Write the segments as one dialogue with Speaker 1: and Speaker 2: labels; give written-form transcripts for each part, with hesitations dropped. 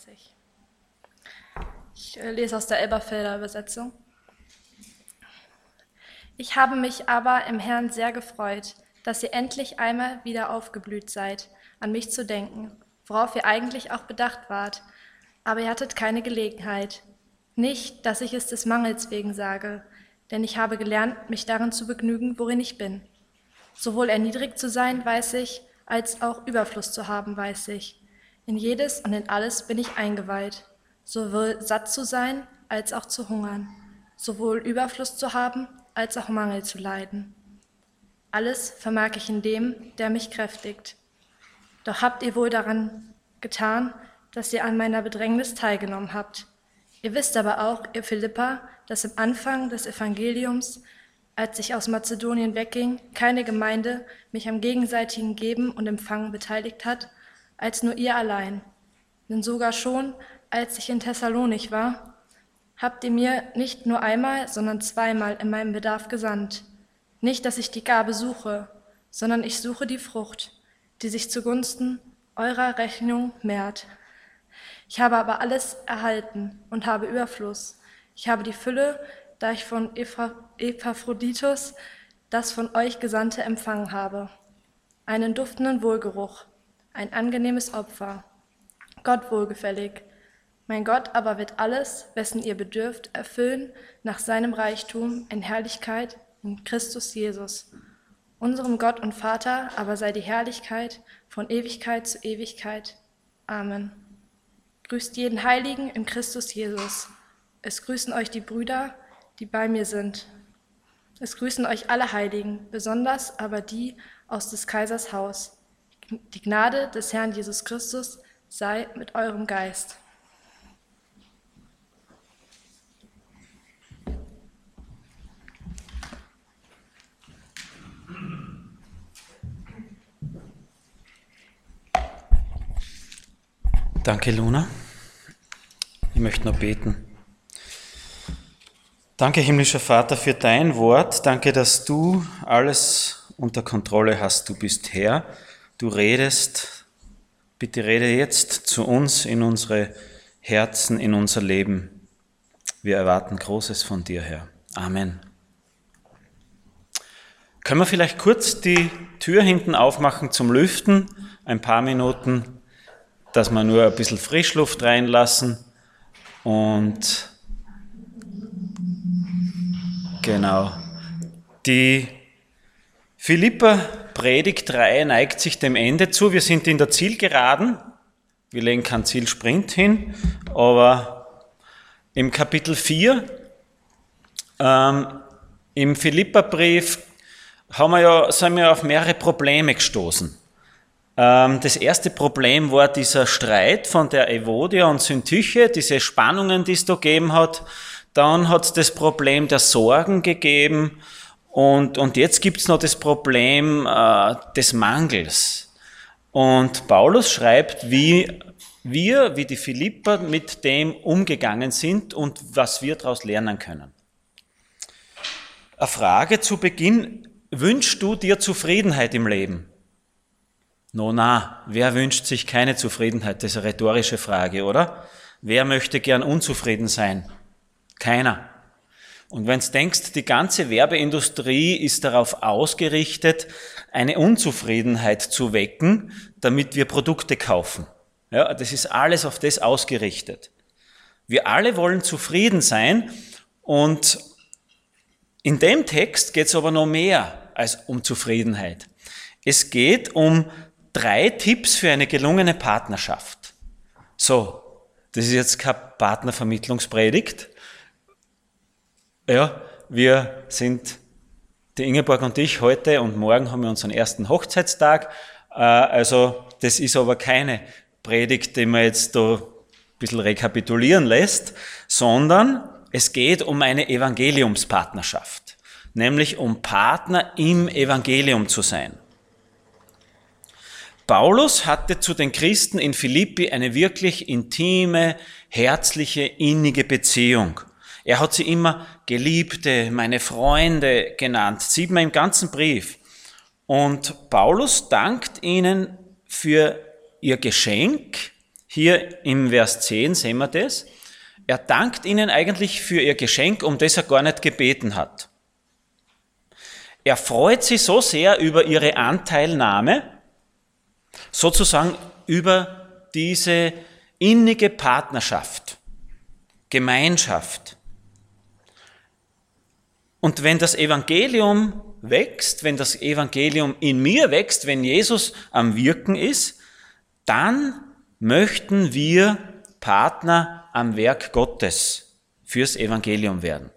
Speaker 1: Ich lese aus der Elberfelder Übersetzung. Ich habe mich aber im Herrn sehr gefreut, dass ihr endlich einmal wieder aufgeblüht seid, an mich zu denken, worauf ihr eigentlich auch bedacht wart, aber ihr hattet keine Gelegenheit. Nicht, dass ich es des Mangels wegen sage, denn ich habe gelernt, mich darin zu begnügen, worin ich bin. Sowohl erniedrigt zu sein, weiß ich, als auch Überfluss zu haben, weiß ich. In jedes und in alles bin ich eingeweiht, sowohl satt zu sein, als auch zu hungern, sowohl Überfluss zu haben, als auch Mangel zu leiden. Alles vermag ich in dem, der mich kräftigt. Doch habt ihr wohl daran getan, dass ihr an meiner Bedrängnis teilgenommen habt. Ihr wisst aber auch, ihr Philipper, dass im Anfang des Evangeliums, als ich aus Mazedonien wegging, keine Gemeinde mich am gegenseitigen Geben und Empfangen beteiligt hat, als nur ihr allein. Denn sogar schon, als ich in Thessalonich war, habt ihr mir nicht nur einmal, sondern zweimal in meinem Bedarf gesandt. Nicht, dass ich die Gabe suche, sondern ich suche die Frucht, die sich zugunsten eurer Rechnung mehrt. Ich habe aber alles erhalten und habe Überfluss. Ich habe die Fülle, da ich von Epaphroditus das von euch Gesandte empfangen habe. Einen duftenden Wohlgeruch, ein angenehmes Opfer, Gott wohlgefällig. Mein Gott aber wird alles, wessen ihr bedürft, erfüllen nach seinem Reichtum in Herrlichkeit in Christus Jesus. Unserem Gott und Vater aber sei die Herrlichkeit von Ewigkeit zu Ewigkeit. Amen. Grüßt jeden Heiligen in Christus Jesus. Es grüßen euch die Brüder, die bei mir sind. Es grüßen euch alle Heiligen, besonders aber die aus des Kaisers Haus. Die Gnade des Herrn Jesus Christus sei mit eurem Geist.
Speaker 2: Danke, Luna. Ich möchte noch beten. Danke, himmlischer Vater, für dein Wort. Danke, dass du alles unter Kontrolle hast. Du bist Herr, du redest. Bitte rede jetzt zu uns in unsere Herzen, in unser Leben. Wir erwarten Großes von dir, Herr. Amen. Können wir vielleicht kurz die Tür hinten aufmachen zum Lüften? Ein paar Minuten, dass wir nur ein bisschen Frischluft reinlassen. Und genau, die Philipper-Predigtreihe neigt sich dem Ende zu. Wir sind in der Zielgeraden. Wir legen keinen Zielsprint hin, aber im Kapitel 4, im Philipperbrief, sind wir auf mehrere Probleme gestoßen. Das erste Problem war dieser Streit von der Evodia und Syntyche, diese Spannungen, die es da gegeben hat. Dann hat es das Problem der Sorgen gegeben und jetzt gibt es noch das Problem des Mangels. Und Paulus schreibt, wie die Philipper mit dem umgegangen sind und was wir daraus lernen können. Eine Frage zu Beginn: Wünschst du dir Zufriedenheit im Leben? Na, wer wünscht sich keine Zufriedenheit? Das ist eine rhetorische Frage, oder? Wer möchte gern unzufrieden sein? Keiner. Und wenn du denkst, die ganze Werbeindustrie ist darauf ausgerichtet, eine Unzufriedenheit zu wecken, damit wir Produkte kaufen. Ja, das ist alles auf das ausgerichtet. Wir alle wollen zufrieden sein und in dem Text geht es aber noch mehr als um Zufriedenheit. Es geht um 3 Tipps für eine gelungene Partnerschaft. So, das ist jetzt keine Partnervermittlungspredigt. Ja, wir sind, die Ingeborg und ich, heute und morgen haben wir unseren ersten Hochzeitstag. Also das ist aber keine Predigt, die man jetzt da ein bisschen rekapitulieren lässt, sondern es geht um eine Evangeliumspartnerschaft, nämlich um Partner im Evangelium zu sein. Paulus hatte zu den Christen in Philippi eine wirklich intime, herzliche, innige Beziehung. Er hat sie immer Geliebte, meine Freunde genannt, sieht man im ganzen Brief. Und Paulus dankt ihnen für ihr Geschenk, Hier im Vers 10 sehen wir das. Er dankt ihnen eigentlich für ihr Geschenk, um das er gar nicht gebeten hat. Er freut sich so sehr über ihre Anteilnahme, sozusagen über diese innige Partnerschaft, Gemeinschaft. Und wenn das Evangelium wächst, wenn das Evangelium in mir wächst, wenn Jesus am Wirken ist, dann möchten wir Partner am Werk Gottes fürs Evangelium werden.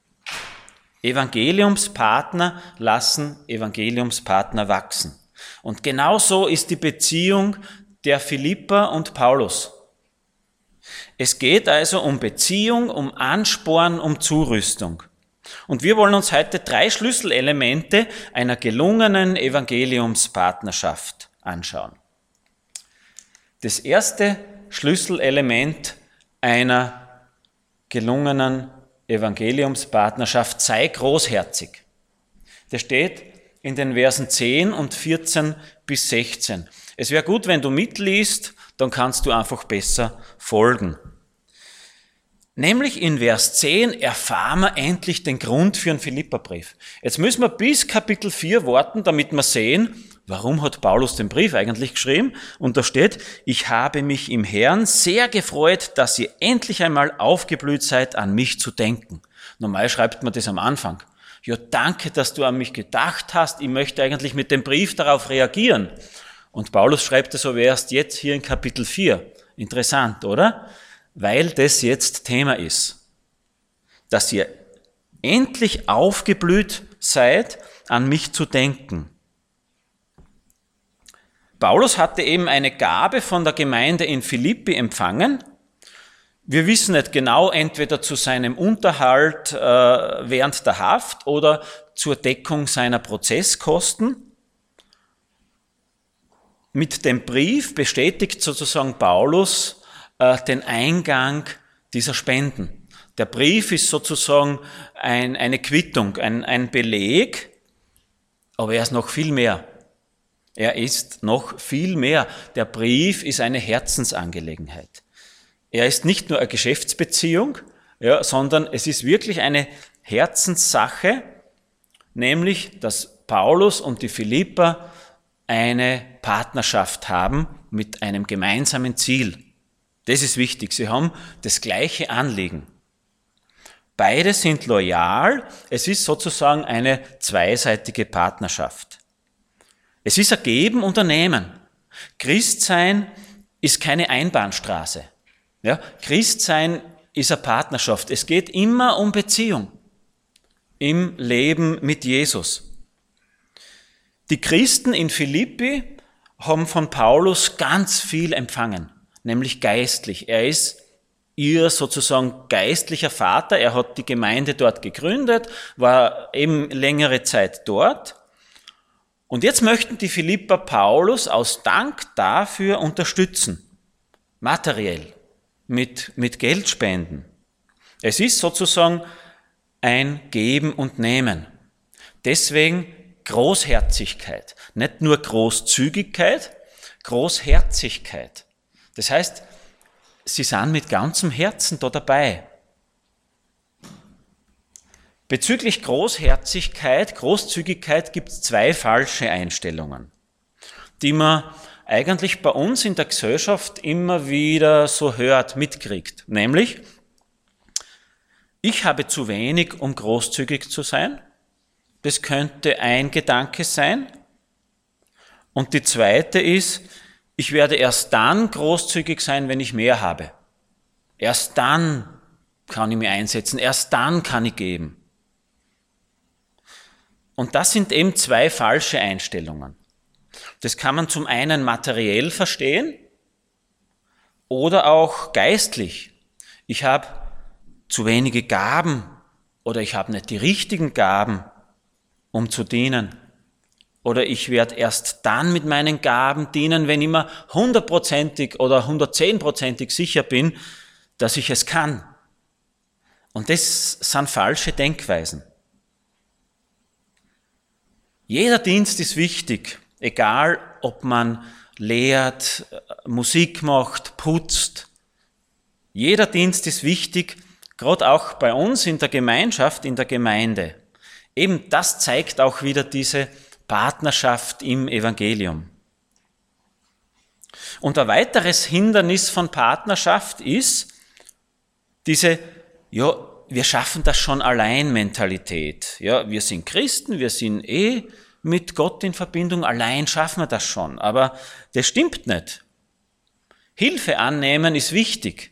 Speaker 2: Evangeliumspartner lassen Evangeliumspartner wachsen. Und genauso ist die Beziehung der Philipper und Paulus. Es geht also um Beziehung, um Ansporn, um Zurüstung. Und wir wollen uns heute 3 Schlüsselelemente einer gelungenen Evangeliumspartnerschaft anschauen. Das erste Schlüsselelement einer gelungenen Evangeliumspartnerschaft: sei großherzig. Das steht in den Versen 10 und 14 bis 16. Es wäre gut, wenn du mitliest, dann kannst du einfach besser folgen. Nämlich in Vers 10 erfahren wir endlich den Grund für einen Philipperbrief. Jetzt müssen wir bis Kapitel 4 warten, damit wir sehen, warum hat Paulus den Brief eigentlich geschrieben? Und da steht: ich habe mich im Herrn sehr gefreut, dass ihr endlich einmal aufgeblüht seid, an mich zu denken. Normal schreibt man das am Anfang. Ja, danke, dass du an mich gedacht hast. Ich möchte eigentlich mit dem Brief darauf reagieren. Und Paulus schreibt das aber erst jetzt hier in Kapitel 4. Interessant, oder? Weil das jetzt Thema ist. Dass ihr endlich aufgeblüht seid, an mich zu denken. Paulus hatte eben eine Gabe von der Gemeinde in Philippi empfangen. Wir wissen nicht genau, entweder zu seinem Unterhalt während der Haft oder zur Deckung seiner Prozesskosten. Mit dem Brief bestätigt sozusagen Paulus den Eingang dieser Spenden. Der Brief ist sozusagen eine Quittung, ein Beleg, aber er ist noch viel mehr. Er ist noch viel mehr. Der Brief ist eine Herzensangelegenheit. Er ist nicht nur eine Geschäftsbeziehung, ja, sondern es ist wirklich eine Herzenssache, nämlich, dass Paulus und die Philipper eine Partnerschaft haben mit einem gemeinsamen Ziel. Das ist wichtig. Sie haben das gleiche Anliegen. Beide sind loyal. Es ist sozusagen eine zweiseitige Partnerschaft. Es ist ein Geben und ein Nehmen. Christsein ist keine Einbahnstraße. Ja, Christsein ist eine Partnerschaft. Es geht immer um Beziehung im Leben mit Jesus. Die Christen in Philippi haben von Paulus ganz viel empfangen, nämlich geistlich. Er ist ihr sozusagen geistlicher Vater. Er hat die Gemeinde dort gegründet, war eben längere Zeit dort. Und jetzt möchten die Philipper Paulus aus Dank dafür unterstützen, materiell, mit Geldspenden. Es ist sozusagen ein Geben und Nehmen. Deswegen Großherzigkeit, nicht nur Großzügigkeit, Großherzigkeit. Das heißt, sie sind mit ganzem Herzen da dabei. Bezüglich Großherzigkeit, Großzügigkeit gibt es 2 falsche Einstellungen, die man eigentlich bei uns in der Gesellschaft immer wieder so hört, mitkriegt. Nämlich, ich habe zu wenig, um großzügig zu sein. Das könnte ein Gedanke sein. Und die zweite ist, ich werde erst dann großzügig sein, wenn ich mehr habe. Erst dann kann ich mich einsetzen, erst dann kann ich geben. Und das sind eben 2 falsche Einstellungen. Das kann man zum einen materiell verstehen oder auch geistlich. Ich habe zu wenige Gaben oder ich habe nicht die richtigen Gaben, um zu dienen. Oder ich werde erst dann mit meinen Gaben dienen, wenn ich mir 100%ig oder 110%ig sicher bin, dass ich es kann. Und das sind falsche Denkweisen. Jeder Dienst ist wichtig, egal ob man lehrt, Musik macht, putzt. Jeder Dienst ist wichtig, gerade auch bei uns in der Gemeinschaft, in der Gemeinde. Eben das zeigt auch wieder diese Partnerschaft im Evangelium. Und ein weiteres Hindernis von Partnerschaft ist diese, ja, wir schaffen das schon allein Mentalität. Ja, wir sind Christen, wir sind mit Gott in Verbindung, allein schaffen wir das schon. Aber das stimmt nicht. Hilfe annehmen ist wichtig.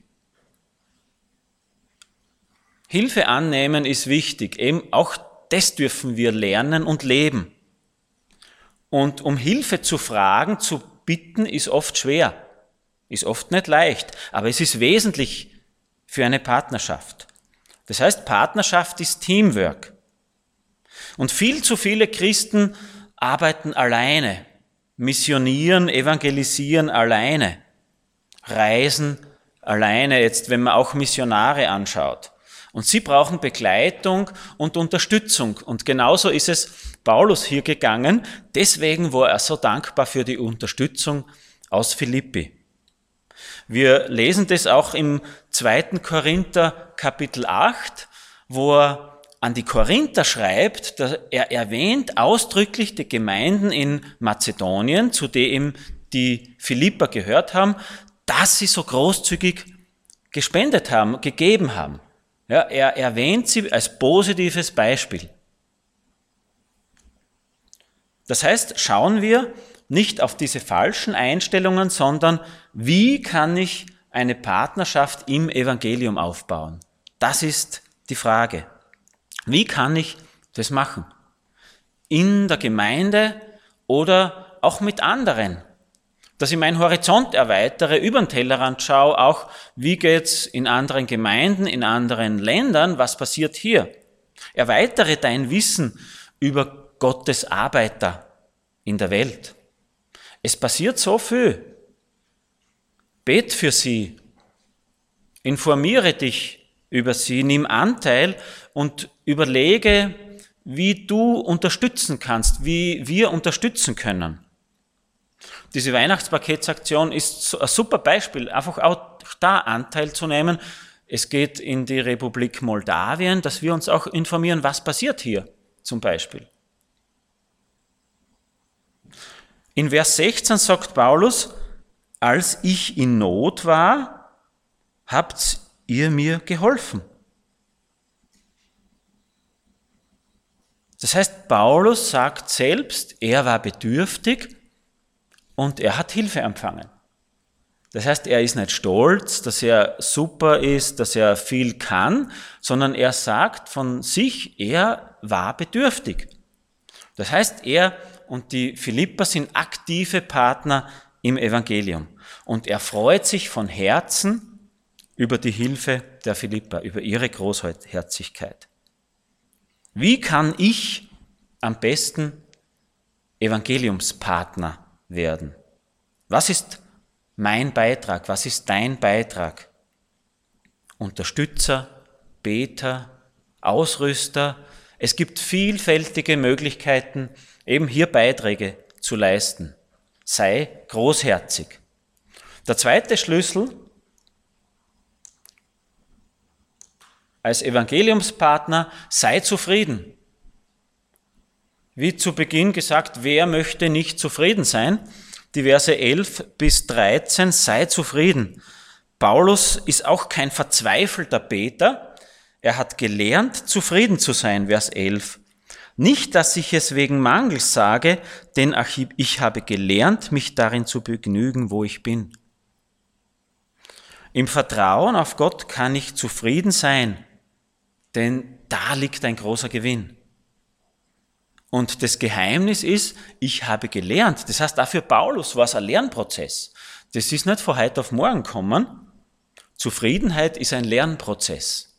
Speaker 2: Hilfe annehmen ist wichtig. Eben auch das dürfen wir lernen und leben. Und um Hilfe zu fragen, zu bitten, ist oft schwer. Ist oft nicht leicht. Aber es ist wesentlich für eine Partnerschaft. Das heißt, Partnerschaft ist Teamwork. Und viel zu viele Christen arbeiten alleine, missionieren, evangelisieren alleine, reisen alleine, jetzt wenn man auch Missionare anschaut. Und sie brauchen Begleitung und Unterstützung. Und genauso ist es Paulus hier gegangen. Deswegen war er so dankbar für die Unterstützung aus Philippi. Wir lesen das auch im 2. Korinther Kapitel 8, wo er an die Korinther schreibt, er erwähnt ausdrücklich die Gemeinden in Mazedonien, zu denen die Philipper gehört haben, dass sie so großzügig gespendet haben, gegeben haben. Ja, er erwähnt sie als positives Beispiel. Das heißt, schauen wir nicht auf diese falschen Einstellungen, sondern wie kann ich eine Partnerschaft im Evangelium aufbauen? Das ist die Frage. Wie kann ich das machen? In der Gemeinde oder auch mit anderen? Dass ich meinen Horizont erweitere, über den Tellerrand schaue, auch wie geht's in anderen Gemeinden, in anderen Ländern, was passiert hier? Erweitere dein Wissen über Gottes Arbeiter in der Welt. Es passiert so viel. Bet für sie. Informiere dich über sie, nimm Anteil und überlege, wie du unterstützen kannst, wie wir unterstützen können. Diese Weihnachtspaketsaktion ist ein super Beispiel, einfach auch da Anteil zu nehmen. Es geht in die Republik Moldawien, dass wir uns auch informieren, was passiert hier zum Beispiel. In Vers 16 sagt Paulus, als ich in Not war, habt ihr mir geholfen. Das heißt, Paulus sagt selbst, er war bedürftig und er hat Hilfe empfangen. Das heißt, er ist nicht stolz, dass er super ist, dass er viel kann, sondern er sagt von sich, er war bedürftig. Das heißt, er und die Philipper sind aktive Partner im Evangelium. Und er freut sich von Herzen über die Hilfe der Philipper, über ihre Großherzigkeit. Wie kann ich am besten Evangeliumspartner werden? Was ist mein Beitrag? Was ist dein Beitrag? Unterstützer, Beter, Ausrüster. Es gibt vielfältige Möglichkeiten, eben hier Beiträge zu leisten. Sei großherzig. Der zweite Schlüssel als Evangeliumspartner, sei zufrieden. Wie zu Beginn gesagt, wer möchte nicht zufrieden sein? Die Verse 11 bis 13, sei zufrieden. Paulus ist auch kein verzweifelter Beter. Er hat gelernt, zufrieden zu sein, Vers 11. Nicht, dass ich es wegen Mangels sage, denn ich habe gelernt, mich darin zu begnügen, wo ich bin. Im Vertrauen auf Gott kann ich zufrieden sein, denn da liegt ein großer Gewinn. Und das Geheimnis ist, ich habe gelernt. Das heißt, auch für Paulus war es ein Lernprozess. Das ist nicht von heute auf morgen gekommen. Zufriedenheit ist ein Lernprozess.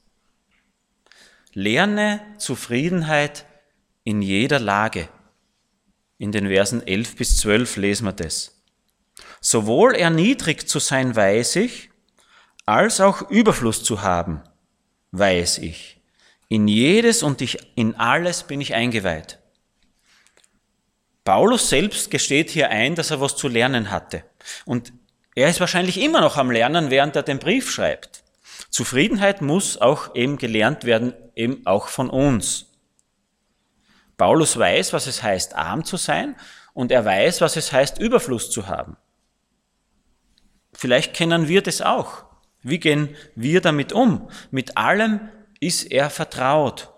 Speaker 2: Lerne Zufriedenheit in jeder Lage. In den Versen 11 bis 12 lesen wir das. Sowohl erniedrigt zu sein, weiß ich, als auch Überfluss zu haben, weiß ich. In jedes und in alles bin ich eingeweiht. Paulus selbst gesteht hier ein, dass er was zu lernen hatte. Und er ist wahrscheinlich immer noch am Lernen, während er den Brief schreibt. Zufriedenheit muss auch eben gelernt werden, eben auch von uns. Paulus weiß, was es heißt, arm zu sein, und er weiß, was es heißt, Überfluss zu haben. Vielleicht kennen wir das auch. Wie gehen wir damit um? Mit allem ist er vertraut.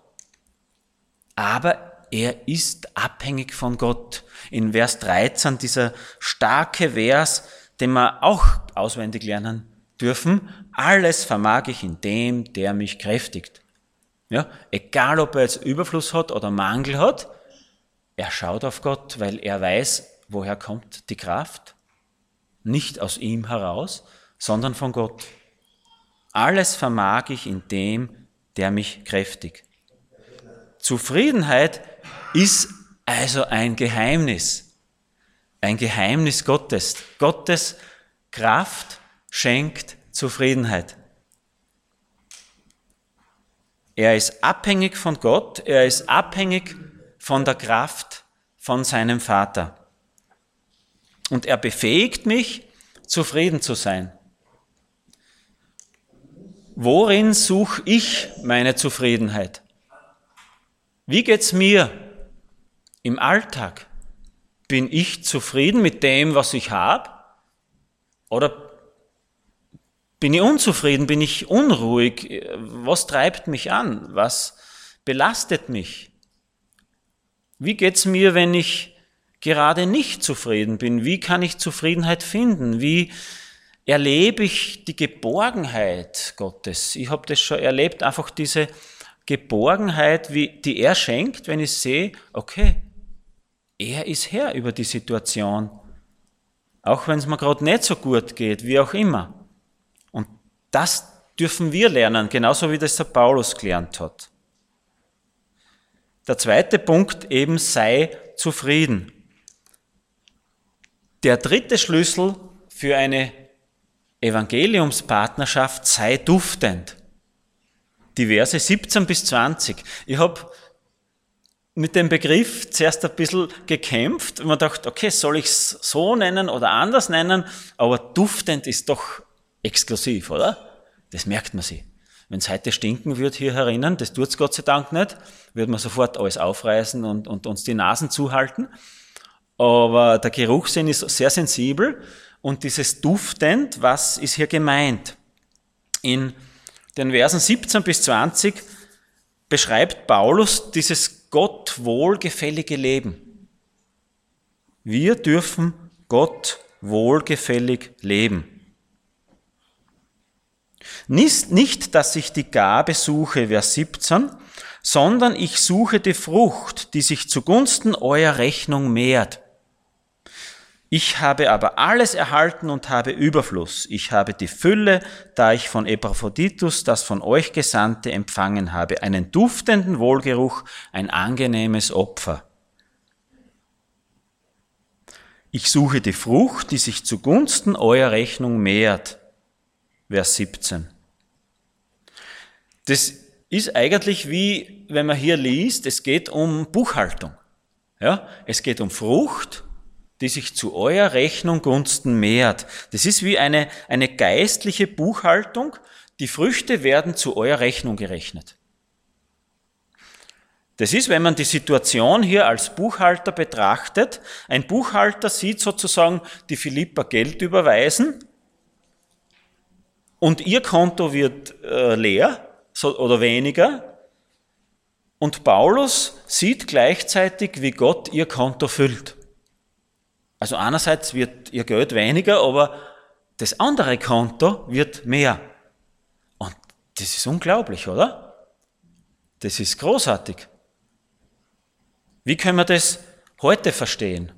Speaker 2: Aber er ist abhängig von Gott. In Vers 13, dieser starke Vers, den wir auch auswendig lernen dürfen. Alles vermag ich in dem, der mich kräftigt. Ja, egal, ob er jetzt Überfluss hat oder Mangel hat, er schaut auf Gott, weil er weiß, woher kommt die Kraft. Nicht aus ihm heraus, sondern von Gott. Alles vermag ich in dem, der mich kräftigt. Zufriedenheit ist also ein Geheimnis Gottes. Gottes Kraft schenkt Zufriedenheit. Er ist abhängig von Gott, er ist abhängig von der Kraft von seinem Vater. Und er befähigt mich, zufrieden zu sein. Worin suche ich meine Zufriedenheit? Wie geht's mir im Alltag? Bin ich zufrieden mit dem, was ich habe? Oder bin ich unzufrieden? Bin ich unruhig? Was treibt mich an? Was belastet mich? Wie geht's mir, wenn ich gerade nicht zufrieden bin? Wie kann ich Zufriedenheit finden? Wie erlebe ich die Geborgenheit Gottes? Ich habe das schon erlebt, einfach diese Geborgenheit, die er schenkt, wenn ich sehe, okay, er ist Herr über die Situation. Auch wenn es mir gerade nicht so gut geht, wie auch immer. Und das dürfen wir lernen, genauso wie das der Paulus gelernt hat. Der zweite Punkt eben, sei zufrieden. Der dritte Schlüssel für eine Evangeliumspartnerschaft, sei duftend. Die Verse 17 bis 20. Ich habe mit dem Begriff zuerst ein bisschen gekämpft und mir gedacht, okay, soll ich es so nennen oder anders nennen? Aber duftend ist doch exklusiv, oder? Das merkt man sich. Wenn es heute stinken würde hier herinnen, das tut es Gott sei Dank nicht, würde man sofort alles aufreißen und uns die Nasen zuhalten. Aber der Geruchssinn ist sehr sensibel und dieses duftend, was ist hier gemeint? In den Versen 17 bis 20 beschreibt Paulus dieses Gott wohlgefällige Leben. Wir dürfen Gott wohlgefällig leben. Nicht, dass ich die Gabe suche, Vers 17, sondern ich suche die Frucht, die sich zugunsten eurer Rechnung mehrt. Ich habe aber alles erhalten und habe Überfluss. Ich habe die Fülle, da ich von Epaphroditus, das von euch Gesandte, empfangen habe, einen duftenden Wohlgeruch, ein angenehmes Opfer. Ich suche die Frucht, die sich zugunsten eurer Rechnung mehrt. Vers 17. Das ist eigentlich wie, wenn man hier liest, es geht um Buchhaltung. Ja, es geht um Frucht, die sich zu eurer Rechnung Gunsten mehrt. Das ist wie eine geistliche Buchhaltung. Die Früchte werden zu eurer Rechnung gerechnet. Das ist, wenn man die Situation hier als Buchhalter betrachtet. Ein Buchhalter sieht sozusagen die Philippa Geld überweisen und ihr Konto wird leer oder weniger. Und Paulus sieht gleichzeitig, wie Gott ihr Konto füllt. Also einerseits wird ihr Geld weniger, aber das andere Konto wird mehr. Und das ist unglaublich, oder? Das ist großartig. Wie können wir das heute verstehen?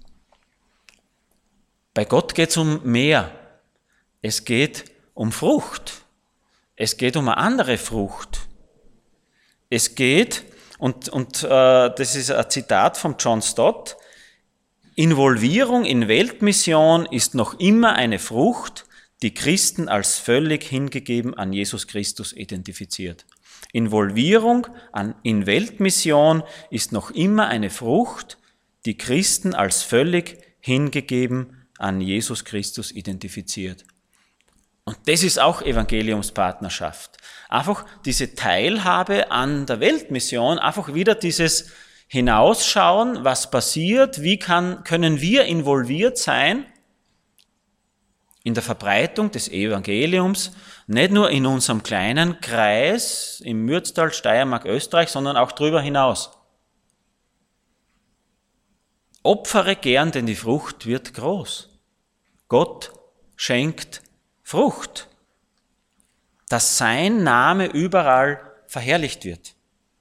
Speaker 2: Bei Gott geht es um mehr. Es geht um Frucht. Es geht um eine andere Frucht. Es geht, und das ist ein Zitat von John Stott, Involvierung in Weltmission ist noch immer eine Frucht, die Christen als völlig hingegeben an Jesus Christus identifiziert. Involvierung in Weltmission ist noch immer eine Frucht, die Christen als völlig hingegeben an Jesus Christus identifiziert. Und das ist auch Evangeliumspartnerschaft. Einfach diese Teilhabe an der Weltmission, einfach wieder dieses Hinausschauen, was passiert, wie können wir involviert sein in der Verbreitung des Evangeliums, nicht nur in unserem kleinen Kreis im Mürztal, Steiermark, Österreich, sondern auch darüber hinaus. Opfere gern, denn die Frucht wird groß. Gott schenkt Frucht, dass sein Name überall verherrlicht wird,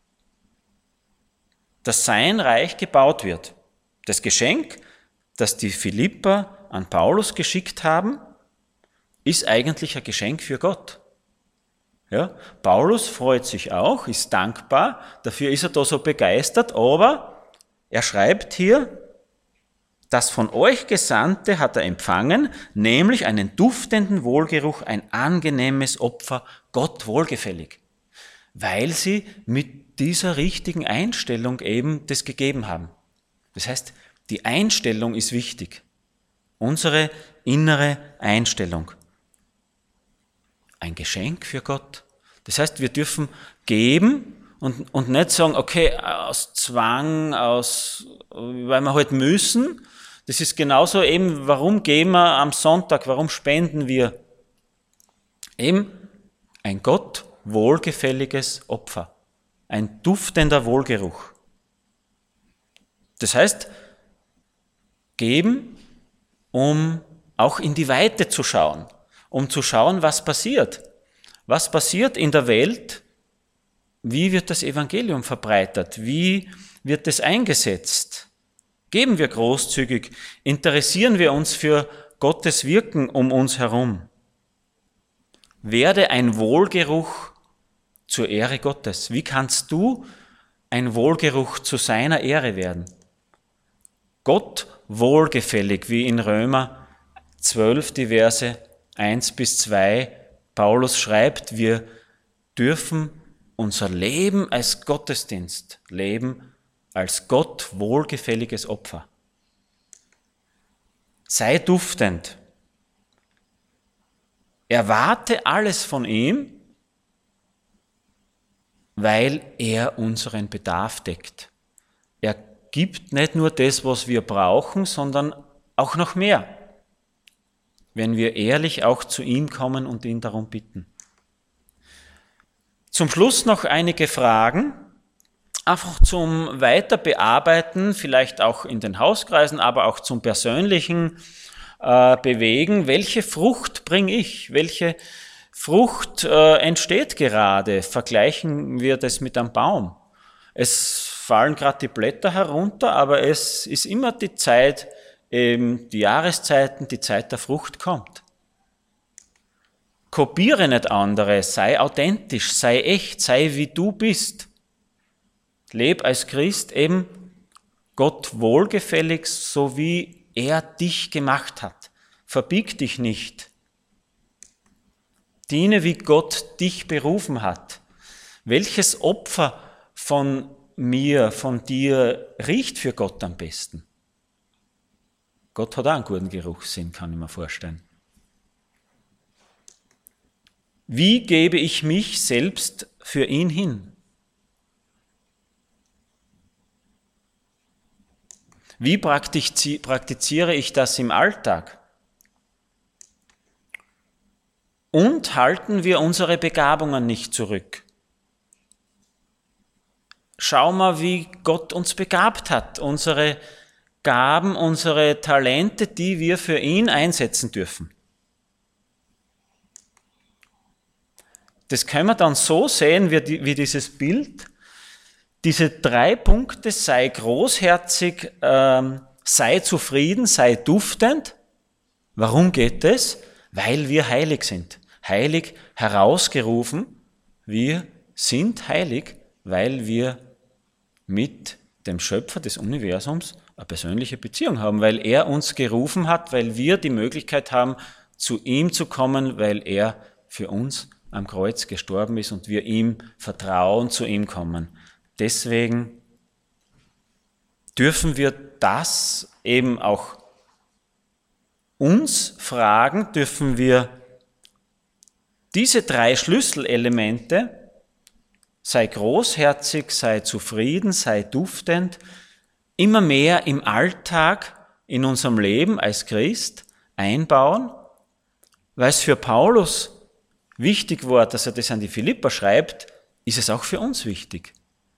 Speaker 2: dass sein Reich gebaut wird. Das Geschenk, das die Philipper an Paulus geschickt haben, ist eigentlich ein Geschenk für Gott. Ja, Paulus freut sich auch, ist dankbar, dafür ist er da so begeistert, aber er schreibt hier, das von euch Gesandte hat er empfangen, nämlich einen duftenden Wohlgeruch, ein angenehmes Opfer, Gott wohlgefällig, weil sie mit dieser richtigen Einstellung eben das gegeben haben. Das heißt, die Einstellung ist wichtig, unsere innere Einstellung. Ein Geschenk für Gott. Das heißt, wir dürfen geben und nicht sagen, okay, aus Zwang, weil wir halt müssen. Das ist genauso eben, warum gehen wir am Sonntag, warum spenden wir? Eben ein Gott wohlgefälliges Opfer, ein duftender Wohlgeruch. Das heißt, geben, um auch in die Weite zu schauen, um zu schauen, was passiert. Was passiert in der Welt? Wie wird das Evangelium verbreitet? Wie wird es eingesetzt? Geben wir großzügig? Interessieren wir uns für Gottes Wirken um uns herum? Werde ein Wohlgeruch zur Ehre Gottes. Wie kannst du ein Wohlgeruch zu seiner Ehre werden? Gott wohlgefällig, wie in Römer 12, die Verse 1 bis 2, Paulus schreibt, wir dürfen unser Leben als Gottesdienst leben, als Gott wohlgefälliges Opfer. Sei duftend. Erwarte alles von ihm, weil er unseren Bedarf deckt. Er gibt nicht nur das, was wir brauchen, sondern auch noch mehr, wenn wir ehrlich auch zu ihm kommen und ihn darum bitten. Zum Schluss noch einige Fragen, einfach zum Weiterbearbeiten, vielleicht auch in den Hauskreisen, aber auch zum persönlichen Bewegen. Welche Frucht bringe ich? Welche Frucht entsteht gerade? Vergleichen wir das mit einem Baum. Es fallen gerade die Blätter herunter, aber es ist immer die Zeit, die Jahreszeiten, die Zeit der Frucht kommt. Kopiere nicht andere, sei authentisch, sei echt, sei wie du bist. Leb als Christ eben Gott wohlgefällig, so wie er dich gemacht hat. Verbieg dich nicht. Diene, wie Gott dich berufen hat. Welches Opfer von mir, von dir riecht für Gott am besten? Gott hat auch einen guten Geruchssinn, kann ich mir vorstellen. Wie gebe ich mich selbst für ihn hin? Wie praktiziere ich das im Alltag? Und halten wir unsere Begabungen nicht zurück? Schau mal, wie Gott uns begabt hat, unsere Gaben, unsere Talente, die wir für ihn einsetzen dürfen. Das können wir dann so sehen, wie dieses Bild. Diese 3 Punkte, sei großherzig, sei zufrieden, sei duftend. Warum geht es? Weil wir heilig sind. Heilig herausgerufen. Wir sind heilig, weil wir mit dem Schöpfer des Universums eine persönliche Beziehung haben, weil er uns gerufen hat, weil wir die Möglichkeit haben, zu ihm zu kommen, weil er für uns am Kreuz gestorben ist und wir ihm vertrauen, zu ihm kommen. Deswegen dürfen wir das eben auch uns fragen, dürfen wir diese 3 Schlüsselelemente, sei großherzig, sei zufrieden, sei duftend, immer mehr im Alltag, in unserem Leben als Christ einbauen, weil es für Paulus wichtig war, dass er das an die Philipper schreibt, ist es auch für uns wichtig.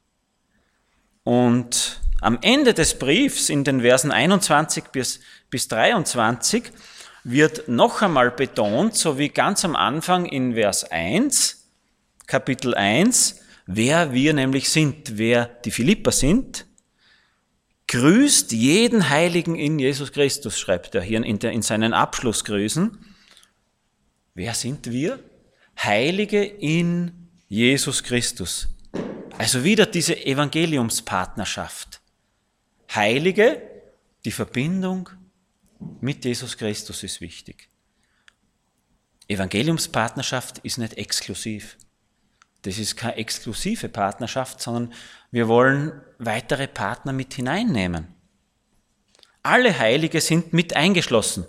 Speaker 2: Und am Ende des Briefs, in den Versen 21 bis 23, wird noch einmal betont, so wie ganz am Anfang in Vers 1, Kapitel 1, wer wir nämlich sind, wer die Philipper sind. Grüßt jeden Heiligen in Jesus Christus, schreibt er hier in seinen Abschlussgrüßen. Wer sind wir? Heilige in Jesus Christus. Also wieder diese Evangeliumspartnerschaft. Heilige, die Verbindung mit Jesus Christus ist wichtig. Evangeliumspartnerschaft ist nicht exklusiv. Das ist keine exklusive Partnerschaft, sondern wir wollen weitere Partner mit hineinnehmen. Alle Heilige sind mit eingeschlossen.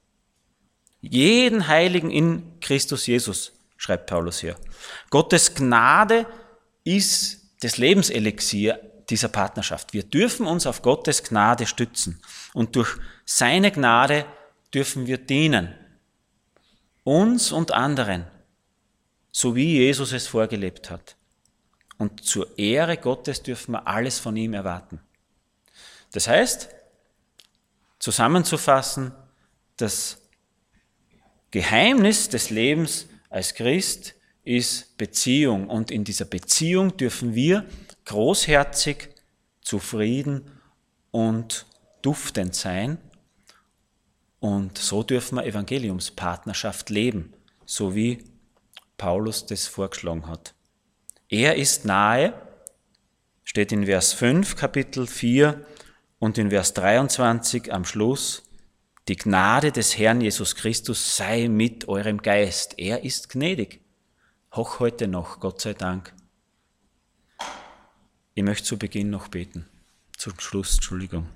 Speaker 2: Jeden Heiligen in Christus Jesus, schreibt Paulus hier. Gottes Gnade ist das Lebenselixier dieser Partnerschaft. Wir dürfen uns auf Gottes Gnade stützen und durch seine Gnade dürfen wir dienen. Uns und anderen, so wie Jesus es vorgelebt hat. Und zur Ehre Gottes dürfen wir alles von ihm erwarten. Das heißt, zusammenzufassen, das Geheimnis des Lebens als Christ ist Beziehung. Und in dieser Beziehung dürfen wir großherzig, zufrieden und duftend sein. Und so dürfen wir Evangeliumspartnerschaft leben, so wie Paulus das vorgeschlagen hat. Er ist nahe, steht in Vers 5, Kapitel 4 und in Vers 23 am Schluss, die Gnade des Herrn Jesus Christus sei mit eurem Geist. Er ist gnädig. Auch heute noch, Gott sei Dank. Ich möchte zu Beginn noch beten. Zum Schluss, Entschuldigung.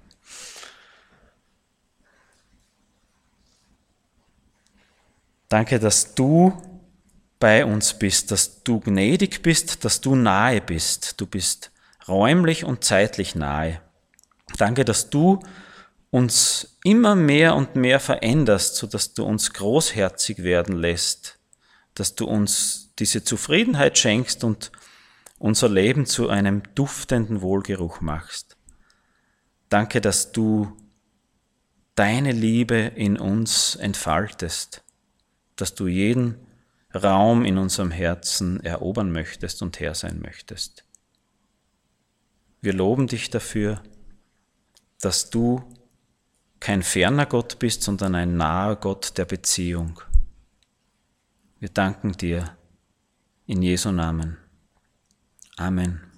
Speaker 2: Danke, dass du bei uns bist, dass du gnädig bist, dass du nahe bist. Du bist räumlich und zeitlich nahe. Danke, dass du uns immer mehr und mehr veränderst, sodass du uns großherzig werden lässt, dass du uns diese Zufriedenheit schenkst und unser Leben zu einem duftenden Wohlgeruch machst. Danke, dass du deine Liebe in uns entfaltest, dass du jeden Raum in unserem Herzen erobern möchtest und Herr sein möchtest. Wir loben dich dafür, dass du kein ferner Gott bist, sondern ein naher Gott der Beziehung. Wir danken dir in Jesu Namen. Amen.